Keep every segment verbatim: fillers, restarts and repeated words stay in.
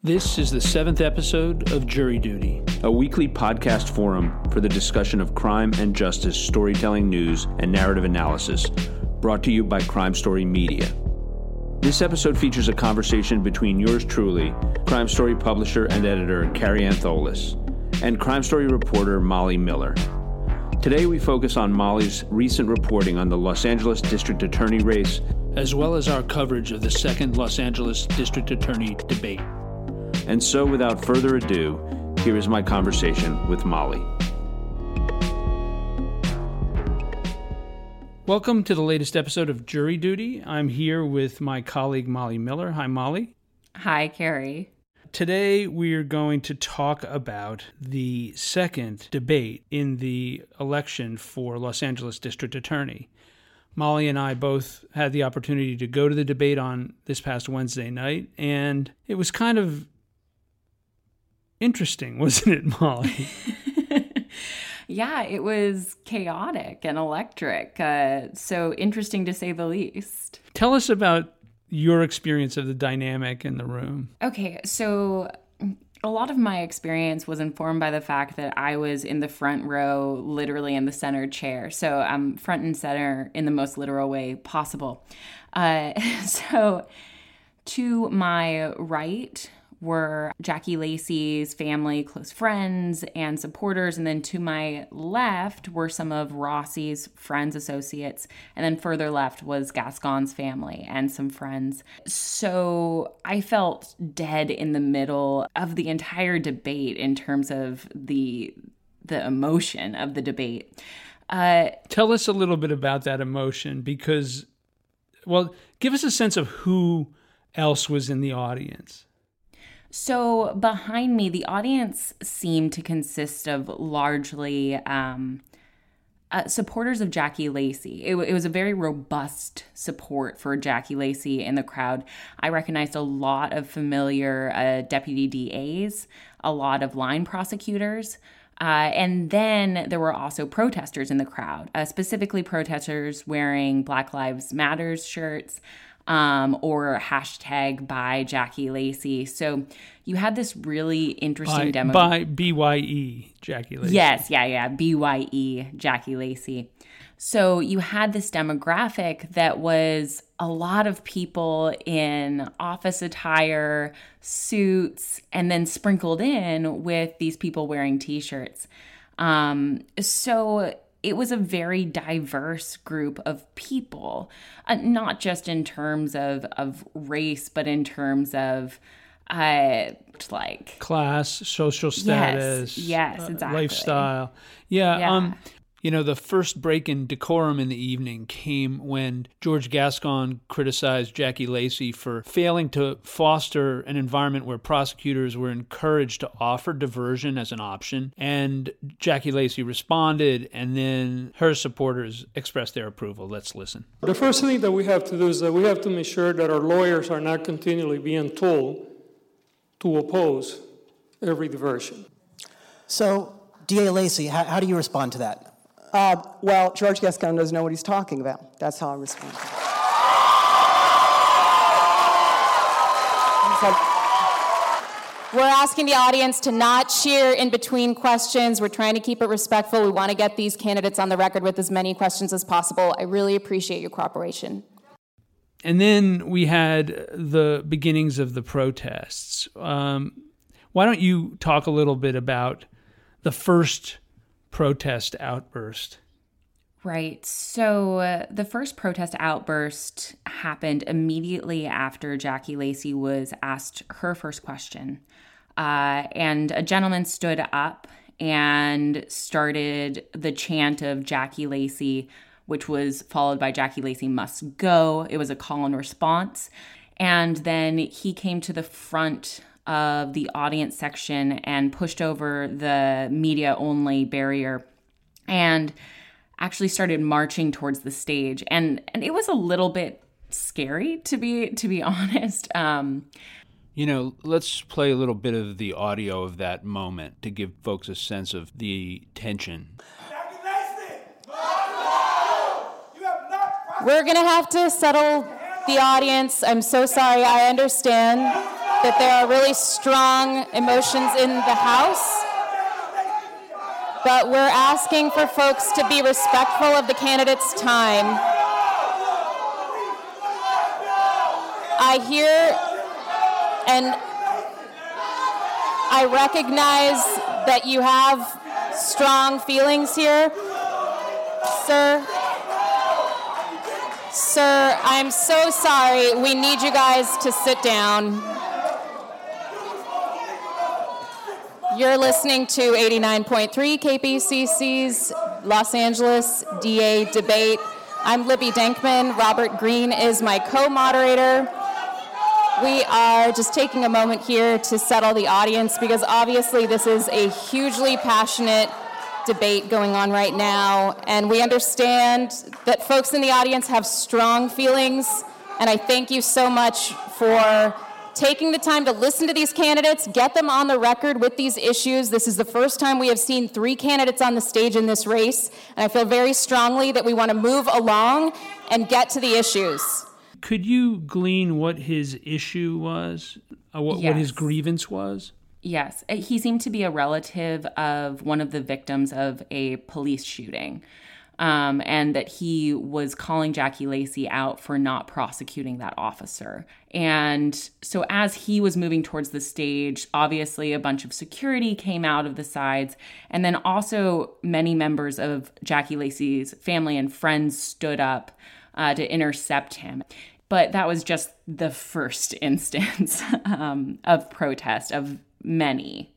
This is the seventh episode of Jury Duty, a weekly podcast forum for the discussion of crime and justice, storytelling news, and narrative analysis, brought to you by Crime Story Media. This episode features a conversation between yours truly, Crime Story publisher and editor Carrie Antholis, and Crime Story reporter Molly Miller. Today we focus on Molly's recent reporting on the Los Angeles District Attorney race, as well as our coverage of the second Los Angeles District Attorney debate. And so, without further ado, here is my conversation with Molly. Welcome to the latest episode of Jury Duty. I'm here with my colleague Molly Miller. Hi, Molly. Hi, Carrie. Today, we're going to talk about the second debate in the election for Los Angeles District Attorney. Molly and I both had the opportunity to go to the debate on this past Wednesday night, and it was kind of interesting, wasn't it, Molly? Yeah, it was chaotic and electric, uh, so interesting to say the least. Tell us about your experience of the dynamic in the room. Okay, so a lot of my experience was informed by the fact that I was in the front row, literally in the center chair. So I'm front and center in the most literal way possible. Uh, so to my right were Jackie Lacey's family, close friends, and supporters. And then to my left were some of Rossi's friends, associates. And then further left was Gascon's family and some friends. So I felt dead in the middle of the entire debate in terms of the the emotion of the debate. Uh, Tell us a little bit about that emotion because, well, give us a sense of who else was in the audience. So behind me, the audience seemed to consist of largely um, uh, supporters of Jackie Lacey. It, it was a very robust support for Jackie Lacey in the crowd. I recognized a lot of familiar uh, deputy D As, a lot of line prosecutors, uh, and then there were also protesters in the crowd, uh, specifically protesters wearing Black Lives Matters shirts, Um, or hashtag by Jackie Lacey. So you had this really interesting by, demo. By B Y E, Jackie Lacey. Yes, yeah, yeah, B Y E, Jackie Lacey. So you had this demographic that was a lot of people in office attire, suits, and then sprinkled in with these people wearing T-shirts. Um, so it was a very diverse group of people, uh, not just in terms of, of race, but in terms of uh, like class, social status, yes, yes, uh, exactly. lifestyle. Yeah, yeah. Um, you know, the first break in decorum in the evening came when George Gascon criticized Jackie Lacey for failing to foster an environment where prosecutors were encouraged to offer diversion as an option. And Jackie Lacey responded, and then her supporters expressed their approval. Let's listen. The first thing that we have to do is that we have to make sure that our lawyers are not continually being told to oppose every diversion. So, D A Lacey, how, how do you respond to that? Uh, well, George Gascon doesn't know what he's talking about. That's how I respond. We're asking the audience to not cheer in between questions. We're trying to keep it respectful. We want to get these candidates on the record with as many questions as possible. I really appreciate your cooperation. And then we had the beginnings of the protests. Um, why don't you talk a little bit about the first protest outburst? Right. So uh, the first protest outburst happened immediately after Jackie Lacey was asked her first question. Uh, and a gentleman stood up and started the chant of Jackie Lacey, which was followed by Jackie Lacey must go. It was a call and response. And then he came to the front of the audience section and pushed over the media-only barrier and actually started marching towards the stage. And and it was a little bit scary, to be to be honest. Um, You know, let's play a little bit of the audio of that moment to give folks a sense of the tension. Jackie Lacey! No! You have not We're going to have to settle the audience. I'm so sorry. I understand that there are really strong emotions in the House, but we're asking for folks to be respectful of the candidates' time. I hear and I recognize that you have strong feelings here, sir. Sir, I'm so sorry. We need you guys to sit down. You're listening to eighty-nine point three K P C C's Los Angeles D A debate. I'm Libby Denkman. Robert Green is my co-moderator. We are just taking a moment here to settle the audience because obviously this is a hugely passionate debate going on right now, and we understand that folks in the audience have strong feelings, and I thank you so much for taking the time to listen to these candidates, get them on the record with these issues. This is the first time we have seen three candidates on the stage in this race, and I feel very strongly that we want to move along and get to the issues. Could you glean what his issue was, uh, what, Yes. what his grievance was? Yes, he seemed to be a relative of one of the victims of a police shooting, um, and that he was calling Jackie Lacey out for not prosecuting that officer. And so as he was moving towards the stage, obviously a bunch of security came out of the sides, and then also many members of Jackie Lacey's family and friends stood up uh, to intercept him. But that was just the first instance um, of protest, of many.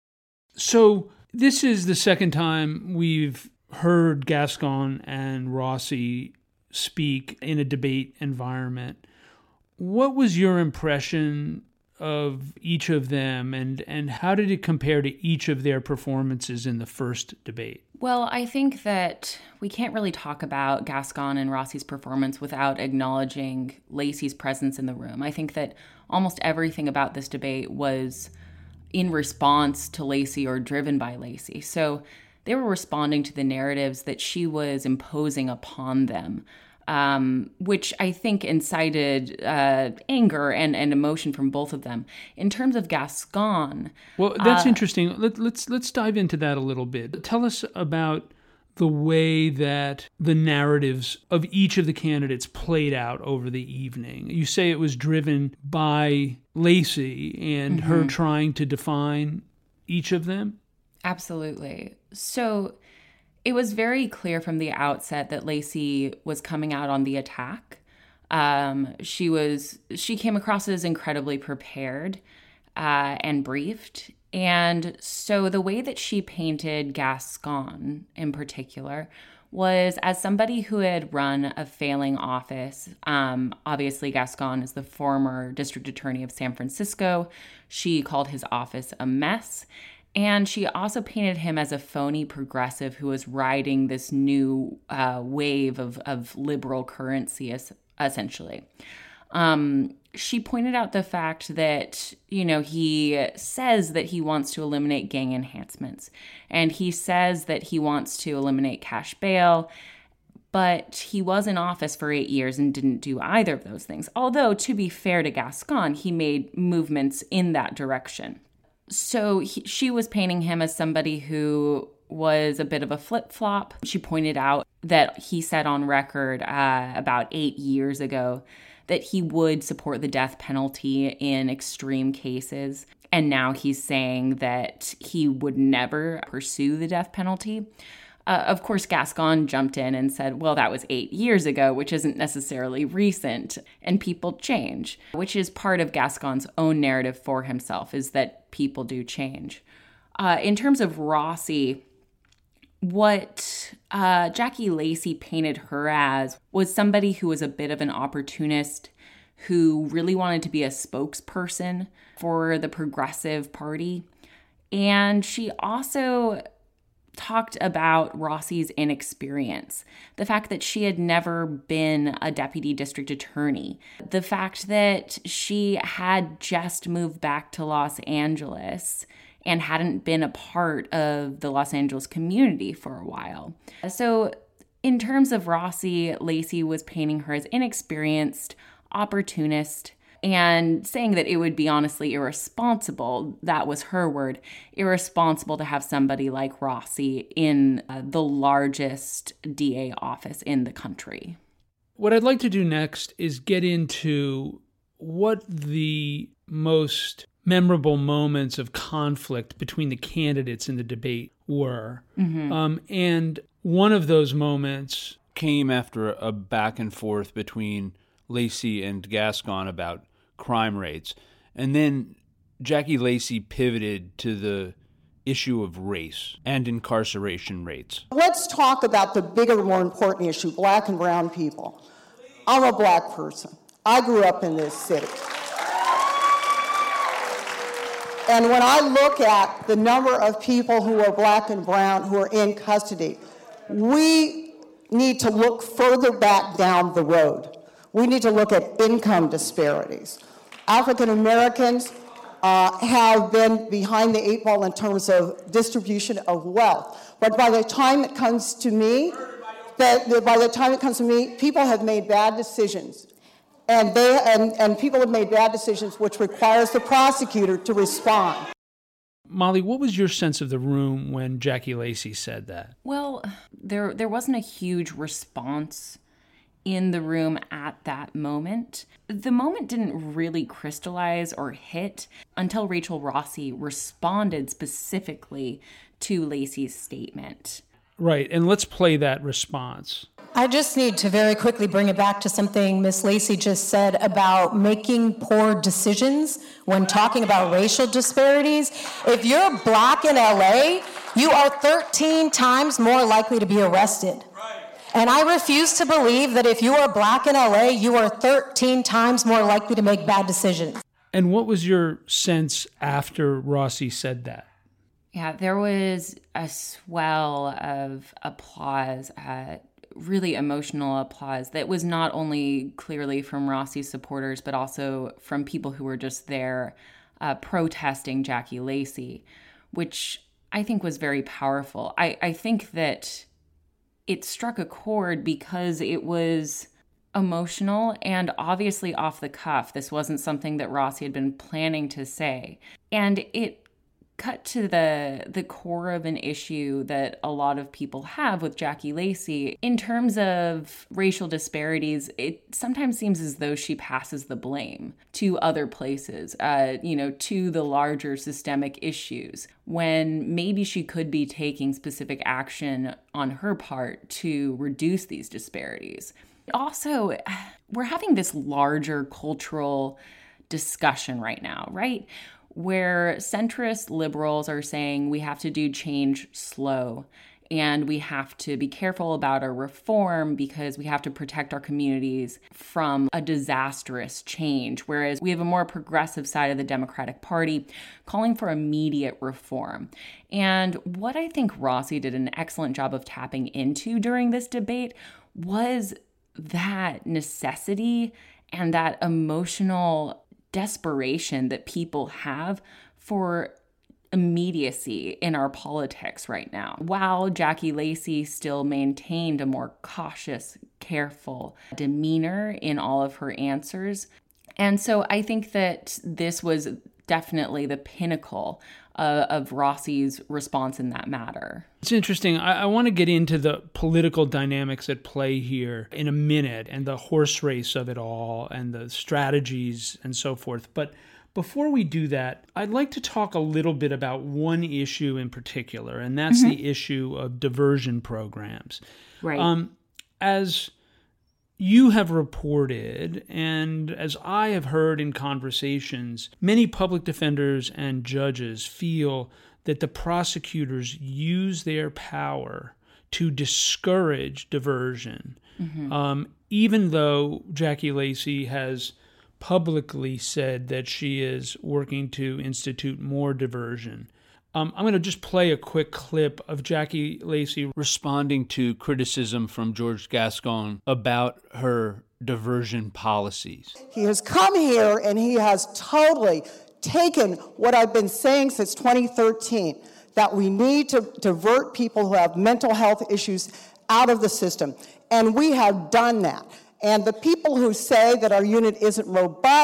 So this is the second time we've heard Gascon and Rossi speak in a debate environment. What was your impression of each of them, and, and how did it compare to each of their performances in the first debate? Well, I think that we can't really talk about Gascon and Rossi's performance without acknowledging Lacey's presence in the room. I think that almost everything about this debate was in response to Lacey or driven by Lacey. So they were responding to the narratives that she was imposing upon them, um, which I think incited uh, anger and, and emotion from both of them. In terms of Gascon... Well, that's uh, interesting. Let, let's let's dive into that a little bit. Tell us about the way that the narratives of each of the candidates played out over the evening. You say it was driven by Lacey and mm-hmm. her trying to define each of them? Absolutely. So it was very clear from the outset that Lacey was coming out on the attack. Um, she was she came across as incredibly prepared uh, and briefed. And so the way that she painted Gascon in particular was as somebody who had run a failing office. Um, obviously, Gascon is the former district attorney of San Francisco. She called his office a mess. And she also painted him as a phony progressive who was riding this new uh, wave of, of liberal currency, essentially. Um, she pointed out the fact that, you know, he says that he wants to eliminate gang enhancements, and he says that he wants to eliminate cash bail, but he was in office for eight years and didn't do either of those things. Although, to be fair to Gascon, he made movements in that direction. So he, she was painting him as somebody who was a bit of a flip-flop. She pointed out that he said on record uh, about eight years ago that he would support the death penalty in extreme cases. And now he's saying that he would never pursue the death penalty. Uh, of course, Gascon jumped in and said, well, that was eight years ago, which isn't necessarily recent, and people change, which is part of Gascon's own narrative for himself, is that people do change. Uh, in terms of Rossi, what uh, Jackie Lacey painted her as was somebody who was a bit of an opportunist, who really wanted to be a spokesperson for the Progressive Party. And she also talked about Rossi's inexperience, the fact that she had never been a deputy district attorney, the fact that she had just moved back to Los Angeles and hadn't been a part of the Los Angeles community for a while. So in terms of Rossi, Lacey was painting her as inexperienced, opportunist, and saying that it would be honestly irresponsible, that was her word, irresponsible to have somebody like Rossi in uh, the largest D A office in the country. What I'd like to do next is get into what the most memorable moments of conflict between the candidates in the debate were. Mm-hmm. Um, and one of those moments came after a back and forth between Lacey and Gascon about crime rates. And then Jackie Lacey pivoted to the issue of race and incarceration rates. Let's talk about the bigger, more important issue, black and brown people. I'm a black person. I grew up in this city. And when I look at the number of people who are black and brown who are in custody, we need to look further back down the road. We need to look at income disparities. African Americans uh, have been behind the eight ball in terms of distribution of wealth. But by the time it comes to me, that, that by the time it comes to me, people have made bad decisions. And, they, and, and people have made bad decisions, which requires the prosecutor to respond. Molly, what was your sense of the room when Jackie Lacey said that? Well, there there wasn't a huge response in the room at that moment. The moment didn't really crystallize or hit until Rachel Rossi responded specifically to Lacey's statement. Right, and let's play that response. I just need to very quickly bring it back to something Miss Lacey just said about making poor decisions when talking about racial disparities. If you're black in L A, you are thirteen times more likely to be arrested. And I refuse to believe that if you are black in L A, you are thirteen times more likely to make bad decisions. And what was your sense after Rossi said that? Yeah, there was a swell of applause, uh, really emotional applause that was not only clearly from Rossi's supporters, but also from people who were just there uh, protesting Jackie Lacey, which I think was very powerful. I, I think that it struck a chord because it was emotional and obviously off the cuff. This wasn't something that Rossi had been planning to say. And it cut to the the core of an issue that a lot of people have with Jackie Lacey. In terms of racial disparities, it sometimes seems as though she passes the blame to other places, uh, you know, to the larger systemic issues, when maybe she could be taking specific action on her part to reduce these disparities. Also, we're having this larger cultural discussion right now, right? Where centrist liberals are saying we have to do change slow and we have to be careful about our reform because we have to protect our communities from a disastrous change. Whereas we have a more progressive side of the Democratic Party calling for immediate reform. And what I think Rossi did an excellent job of tapping into during this debate was that necessity and that emotional desperation that people have for immediacy in our politics right now, while Jackie Lacey still maintained a more cautious, careful demeanor in all of her answers. And so I think that this was definitely the pinnacle uh, of Rossi's response in that matter. It's interesting. I, I want to get into the political dynamics at play here in a minute and the horse race of it all and the strategies and so forth. But before we do that, I'd like to talk a little bit about one issue in particular, and that's mm-hmm. the issue of diversion programs. Right. Um, as you have reported, and as I have heard in conversations, many public defenders and judges feel that the prosecutors use their power to discourage diversion, mm-hmm. um, even though Jackie Lacey has publicly said that she is working to institute more diversion. Um, I'm going to just play a quick clip of Jackie Lacey responding to criticism from George Gascon about her diversion policies. He has come here and he has totally taken what I've been saying since twenty thirteen, that we need to divert people who have mental health issues out of the system. And we have done that. And the people who say that our unit isn't robust,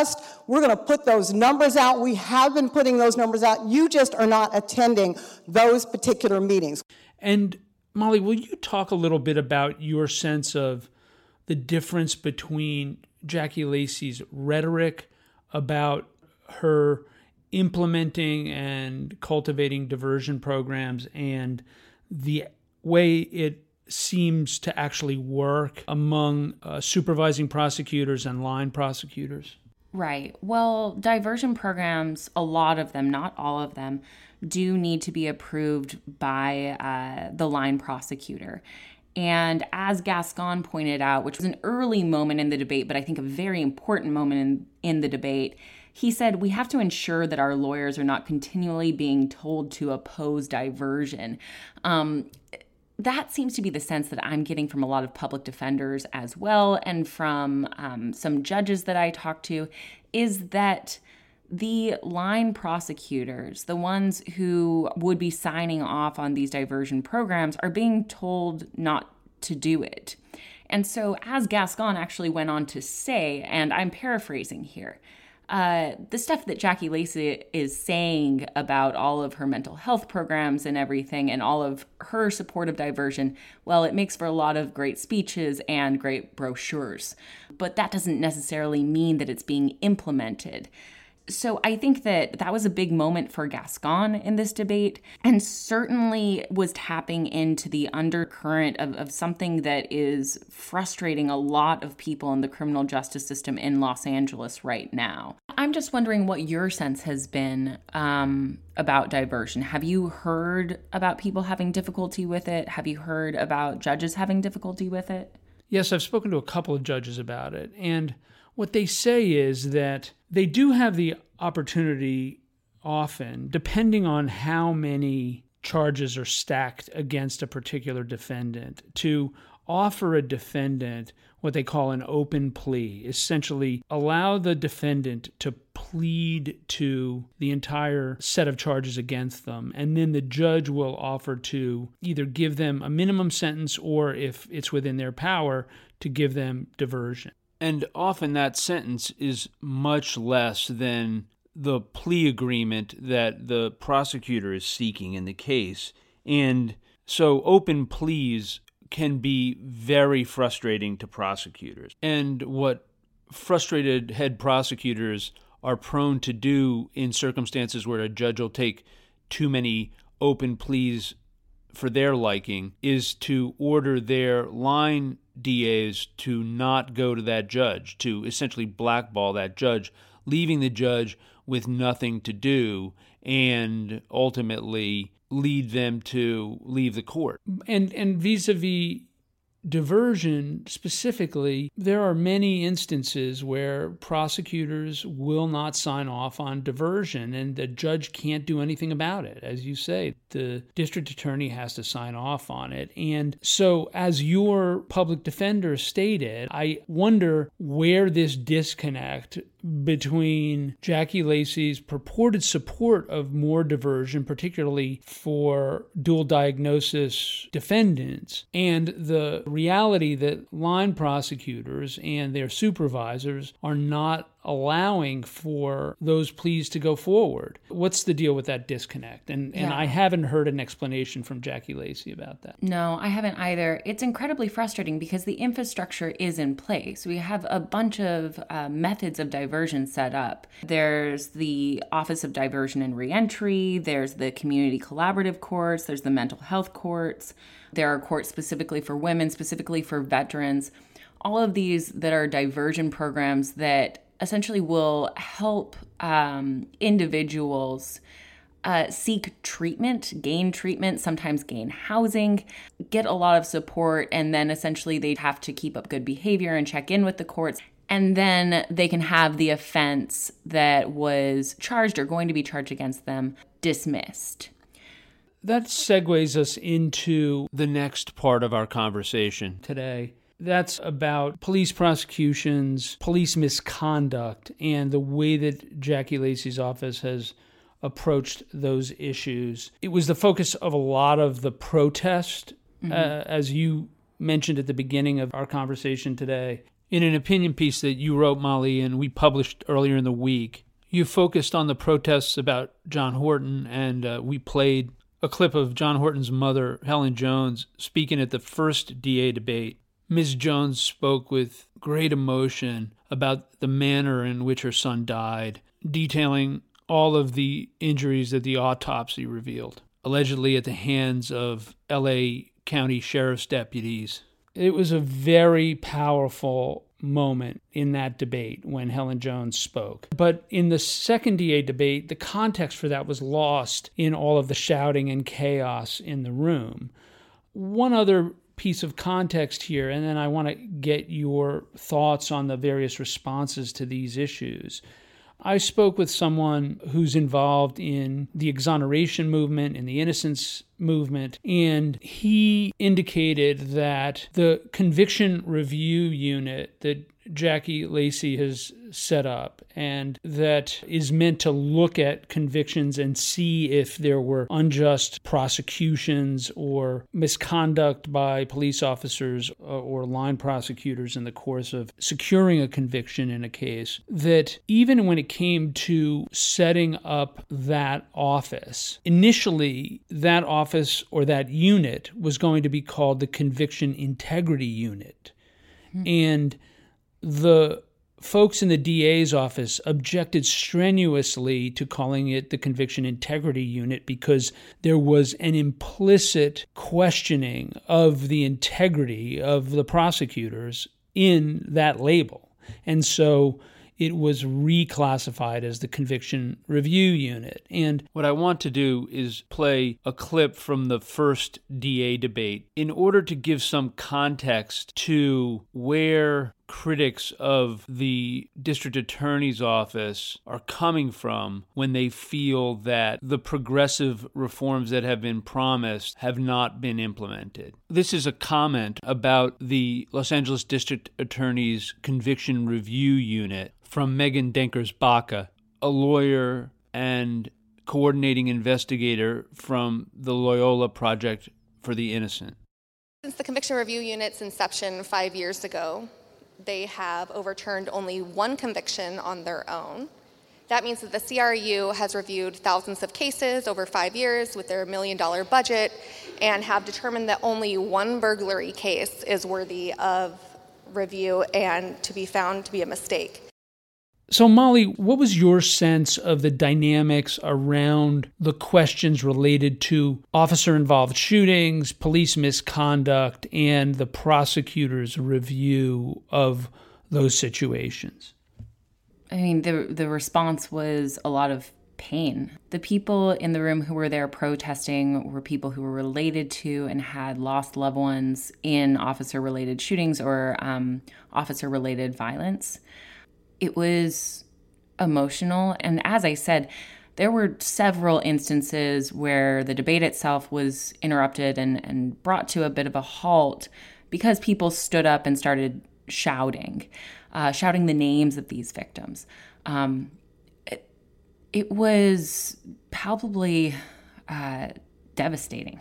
We're going to put those numbers out. We have been putting those numbers out. You just are not attending those particular meetings. And Molly, will you talk a little bit about your sense of the difference between Jackie Lacey's rhetoric about her implementing and cultivating diversion programs and the way it seems to actually work among uh, supervising prosecutors and line prosecutors? Right. Well, diversion programs, a lot of them, not all of them, do need to be approved by uh, the line prosecutor. And as Gascon pointed out, which was an early moment in the debate, but I think a very important moment in, in the debate, he said, we have to ensure that our lawyers are not continually being told to oppose diversion. Um, that seems to be the sense that I'm getting from a lot of public defenders as well, and from um, some judges that I talk to, is that the line prosecutors, the ones who would be signing off on these diversion programs, are being told not to do it. And so as Gascon actually went on to say, and I'm paraphrasing here, Uh, the stuff that Jackie Lacey is saying about all of her mental health programs and everything and all of her support of diversion, well, it makes for a lot of great speeches and great brochures. But that doesn't necessarily mean that it's being implemented. So I think that that was a big moment for Gascon in this debate, and certainly was tapping into the undercurrent of, of something that is frustrating a lot of people in the criminal justice system in Los Angeles right now. I'm just wondering what your sense has been um, about diversion. Have you heard about people having difficulty with it? Have you heard about judges having difficulty with it? Yes, I've spoken to a couple of judges about it, and what they say is that they do have the opportunity often, depending on how many charges are stacked against a particular defendant, to offer a defendant what they call an open plea, essentially allow the defendant to plead to the entire set of charges against them, and then the judge will offer to either give them a minimum sentence or, if it's within their power, to give them diversion. And often that sentence is much less than the plea agreement that the prosecutor is seeking in the case. And so open pleas can be very frustrating to prosecutors. And what frustrated head prosecutors are prone to do in circumstances where a judge will take too many open pleas for their liking is to order their line D As to not go to that judge, to essentially blackball that judge, leaving the judge with nothing to do and ultimately lead them to leave the court. And and vis-a-vis diversion specifically, there are many instances where prosecutors will not sign off on diversion and the judge can't do anything about it. As you say, the district attorney has to sign off on it. And so as your public defender stated, I wonder where this disconnect between Jackie Lacey's purported support of more diversion, particularly for dual diagnosis defendants, and the reality that line prosecutors and their supervisors are not allowing for those pleas to go forward. What's the deal with that disconnect? And and Yeah. I haven't heard an explanation from Jackie Lacey about that. No, I haven't either. It's incredibly frustrating because the infrastructure is in place. We have a bunch of uh, methods of diversion set up. There's the Office of Diversion and Reentry, there's the Community Collaborative Courts, there's the Mental Health Courts, there are courts specifically for women, specifically for veterans. All of these that are diversion programs that essentially will help um, individuals uh, seek treatment, gain treatment, sometimes gain housing, get a lot of support, and then essentially they have to keep up good behavior and check in with the courts. And then they can have the offense that was charged or going to be charged against them dismissed. That segues us into the next part of our conversation today. That's about police prosecutions, police misconduct, and the way that Jackie Lacey's office has approached those issues. It was the focus of a lot of the protest, mm-hmm. uh, as you mentioned at the beginning of our conversation today. In an opinion piece that you wrote, Molly, and we published earlier in the week, you focused on the protests about John Horton, and uh, we played a clip of John Horton's mother, Helen Jones, speaking at the first D A debate. Miz Jones spoke with great emotion about the manner in which her son died, detailing all of the injuries that the autopsy revealed, allegedly at the hands of L A County Sheriff's deputies. It was a very powerful moment in that debate when Helen Jones spoke. But in the second D A debate, the context for that was lost in all of the shouting and chaos in the room. One other piece of context here, and then I want to get your thoughts on the various responses to these issues. I spoke with someone who's involved in the exoneration movement and the innocence movement, and he indicated that the conviction review unit that Jackie Lacey has set up and that is meant to look at convictions and see if there were unjust prosecutions or misconduct by police officers or line prosecutors in the course of securing a conviction in a case, that even when it came to setting up that office, initially that office or that unit was going to be called the Conviction Integrity Unit. Mm-hmm. And the folks in the D A's office objected strenuously to calling it the Conviction Integrity Unit because there was an implicit questioning of the integrity of the prosecutors in that label. And so it was reclassified as the Conviction Review Unit. And what I want to do is play a clip from the first D A debate in order to give some context to where critics of the district attorney's office are coming from when they feel that the progressive reforms that have been promised have not been implemented. This is a comment about the Los Angeles District Attorney's Conviction Review Unit from Megan Denkers-Baca, a lawyer and coordinating investigator from the Loyola Project for the Innocent. Since the Conviction Review Unit's inception five years ago, they have overturned only one conviction on their own. That means that the C R U has reviewed thousands of cases over five years with their million dollar budget and have determined that only one burglary case is worthy of review and to be found to be a mistake. So, Molly, what was your sense of the dynamics around the questions related to officer-involved shootings, police misconduct, and the prosecutor's review of those situations? I mean, the the response was a lot of pain. The people in the room who were there protesting were people who were related to and had lost loved ones in officer-related shootings or um, officer-related violence. It was emotional, and as I said, there were several instances where the debate itself was interrupted and, and brought to a bit of a halt because people stood up and started shouting, uh, shouting the names of these victims. Um, it, it was palpably uh, devastating.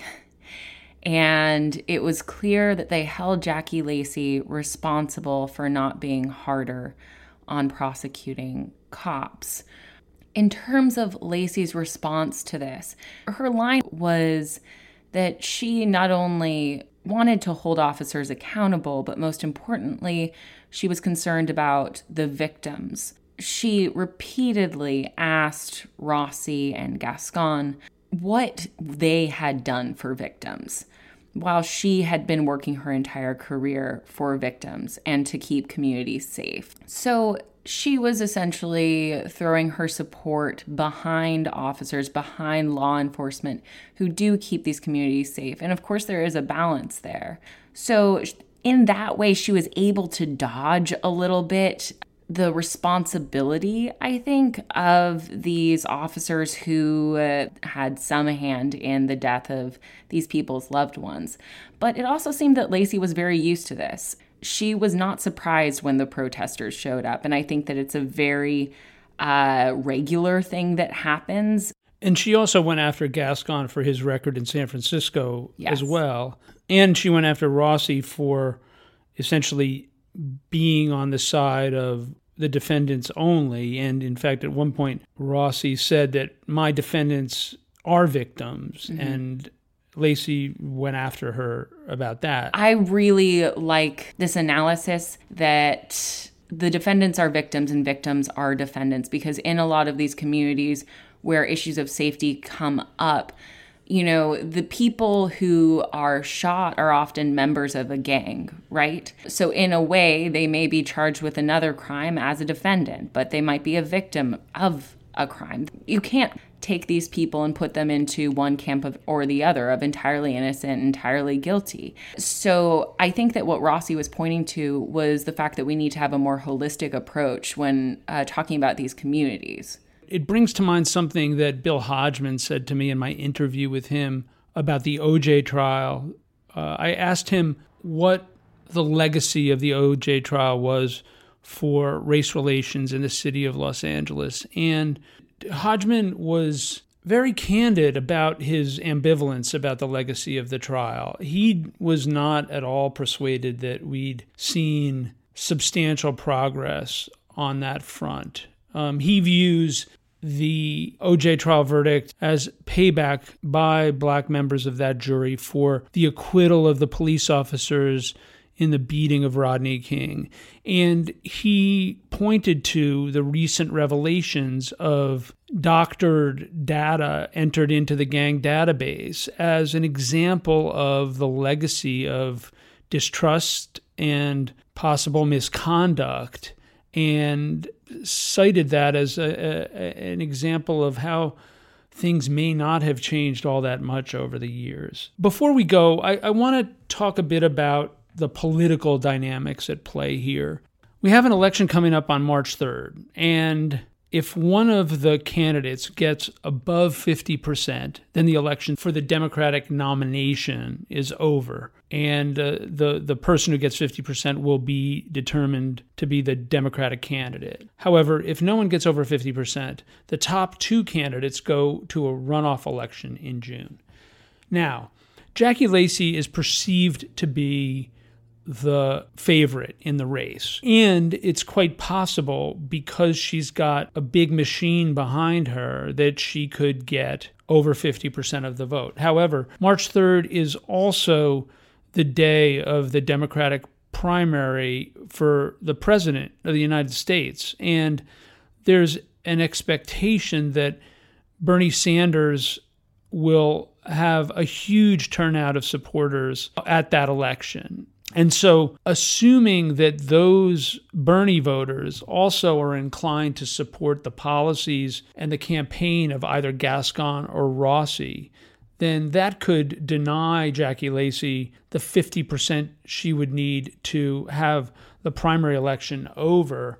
And it was clear that they held Jackie Lacey responsible for not being harder on prosecuting cops. In terms of Lacey's response to this, her line was that she not only wanted to hold officers accountable, but most importantly, she was concerned about the victims. She repeatedly asked Rossi and Gascon what they had done for victims, while she had been working her entire career for victims and to keep communities safe. So she was essentially throwing her support behind officers, behind law enforcement who do keep these communities safe. And of course, there is a balance there. So in that way, she was able to dodge a little bit the responsibility, I think, of these officers who uh, had some hand in the death of these people's loved ones. But it also seemed that Lacey was very used to this. She was not surprised when the protesters showed up, and I think that it's a very uh, regular thing that happens. And she also went after Gascon for his record in San Francisco yes. as well. And she went after Rossi for essentially being on the side of the defendants only. And in fact, at one point, Rossi said that my defendants are victims, mm-hmm. and Lacy went after her about that. I really like this analysis that the defendants are victims and victims are defendants, because in a lot of these communities where issues of safety come up, you know, the people who are shot are often members of a gang, right? So in a way, they may be charged with another crime as a defendant, but they might be a victim of a crime. You can't take these people and put them into one camp of, or the other, of entirely innocent, entirely guilty. So I think that what Rossi was pointing to was the fact that we need to have a more holistic approach when uh, talking about these communities. It brings to mind something that Bill Hodgman said to me in my interview with him about the O J trial. Uh, I asked him what the legacy of the O J trial was for race relations in the city of Los Angeles. And Hodgman was very candid about his ambivalence about the legacy of the trial. He was not at all persuaded that we'd seen substantial progress on that front. Um, he views the O J trial verdict as payback by black members of that jury for the acquittal of the police officers in the beating of Rodney King. And he pointed to the recent revelations of doctored data entered into the gang database as an example of the legacy of distrust and possible misconduct, and cited that as a, a, an example of how things may not have changed all that much over the years. Before we go, I, I want to talk a bit about the political dynamics at play here. We have an election coming up on March third, and if one of the candidates gets above fifty percent, then the election for the Democratic nomination is over, and uh, the, the person who gets fifty percent will be determined to be the Democratic candidate. However, if no one gets over fifty percent, the top two candidates go to a runoff election in June. Now, Jackie Lacey is perceived to be the favorite in the race. And it's quite possible, because she's got a big machine behind her, that she could get over fifty percent of the vote. However, March third is also the day of the Democratic primary for the president of the United States. And there's an expectation that Bernie Sanders will have a huge turnout of supporters at that election. And so, assuming that those Bernie voters also are inclined to support the policies and the campaign of either Gascon or Rossi, then that could deny Jackie Lacey the fifty percent she would need to have the primary election over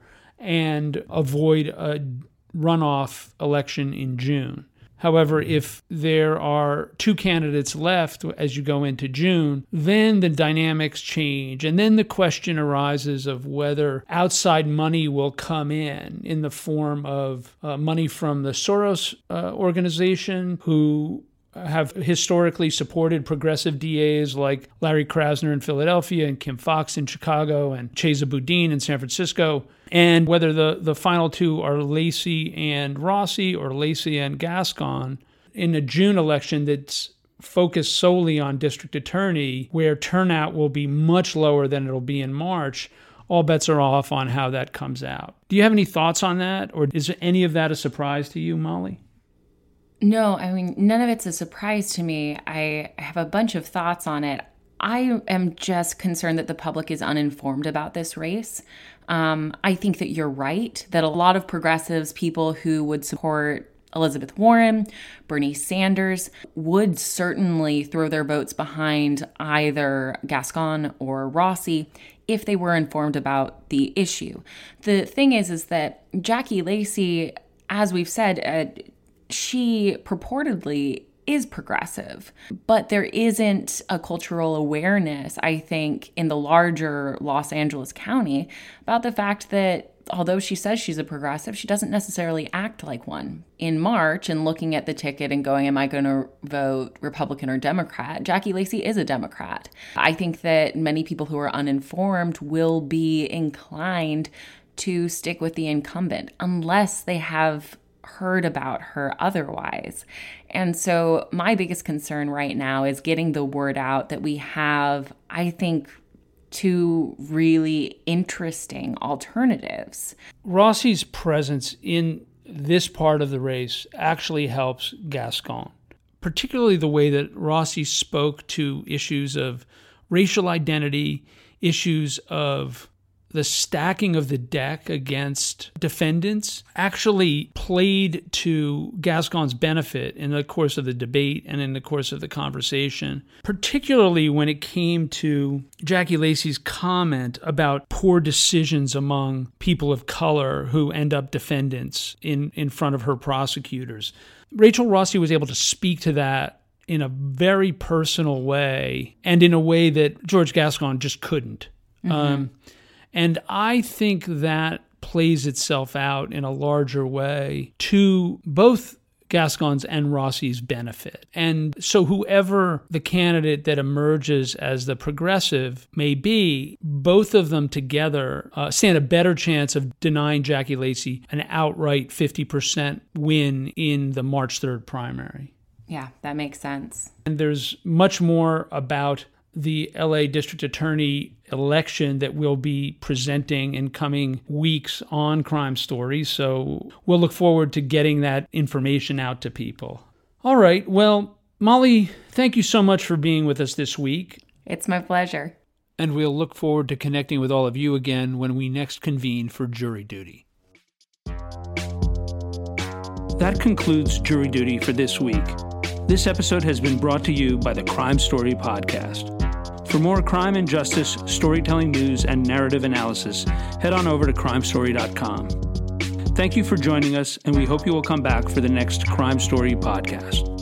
and avoid a runoff election in June. However, if there are two candidates left as you go into June, then the dynamics change. And then the question arises of whether outside money will come in in the form of uh, money from the Soros uh, organization, who have historically supported progressive D As like Larry Krasner in Philadelphia and Kim Foxx in Chicago and Chesa Boudin in San Francisco, and whether the, the final two are Lacey and Rossi or Lacey and Gascon in a June election that's focused solely on district attorney, where turnout will be much lower than it'll be in March. All bets are off on how that comes out. Do you have any thoughts on that, or is any of that a surprise to you, Molly? No, I mean, none of it's a surprise to me. I have a bunch of thoughts on it. I am just concerned that the public is uninformed about this race. Um, I think that you're right, that a lot of progressives, people who would support Elizabeth Warren, Bernie Sanders, would certainly throw their votes behind either Gascon or Rossi if they were informed about the issue. The thing is, is that Jackie Lacey, as we've said, uh, she purportedly is progressive, but there isn't a cultural awareness, I think, in the larger Los Angeles County about the fact that although she says she's a progressive, she doesn't necessarily act like one. In March, and looking at the ticket and going, am I going to vote Republican or Democrat? Jackie Lacey is a Democrat. I think that many people who are uninformed will be inclined to stick with the incumbent unless they have heard about her otherwise. And so my biggest concern right now is getting the word out that we have, I think, two really interesting alternatives. Rossi's presence in this part of the race actually helps Gascon, particularly the way that Rossi spoke to issues of racial identity, issues of the stacking of the deck against defendants, actually played to Gascon's benefit in the course of the debate and in the course of the conversation, particularly when it came to Jackie Lacey's comment about poor decisions among people of color who end up defendants in, in front of her prosecutors. Rachel Rossi was able to speak to that in a very personal way and in a way that George Gascon just couldn't. Mm-hmm. Um, And I think that plays itself out in a larger way to both Gascon's and Rossi's benefit. And so whoever the candidate that emerges as the progressive may be, both of them together uh, stand a better chance of denying Jackie Lacey an outright fifty percent win in the March third primary. Yeah, that makes sense. And there's much more about the L A District Attorney election that we'll be presenting in coming weeks on Crime Stories, so we'll look forward to getting that information out to people. All right, well, Molly, thank you so much for being with us this week. It's my pleasure. And we'll look forward to connecting with all of you again when we next convene for jury duty. That concludes jury duty for this week. This episode has been brought to you by the Crime Story Podcast. For more crime and justice, storytelling news, and narrative analysis, head on over to crime story dot com. Thank you for joining us, and we hope you will come back for the next Crime Story podcast.